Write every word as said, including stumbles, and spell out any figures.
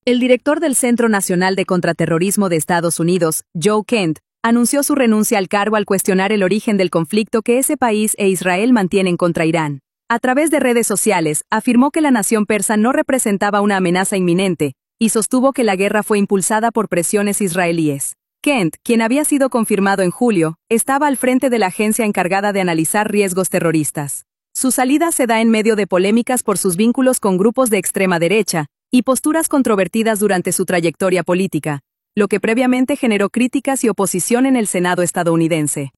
El director del Centro Nacional de Contraterrorismo de Estados Unidos, Joe Kent, anunció su renuncia al cargo al cuestionar el origen del conflicto que ese país e Israel mantienen contra Irán. A través de redes sociales, afirmó que la nación persa no representaba una amenaza inminente, y sostuvo que la guerra fue impulsada por presiones israelíes. Kent, quien había sido confirmado en julio, estaba al frente de la agencia encargada de analizar riesgos terroristas. Su salida se da en medio de polémicas por sus vínculos con grupos de extrema derecha y posturas controvertidas durante su trayectoria política, lo que previamente generó críticas y oposición en el Senado estadounidense.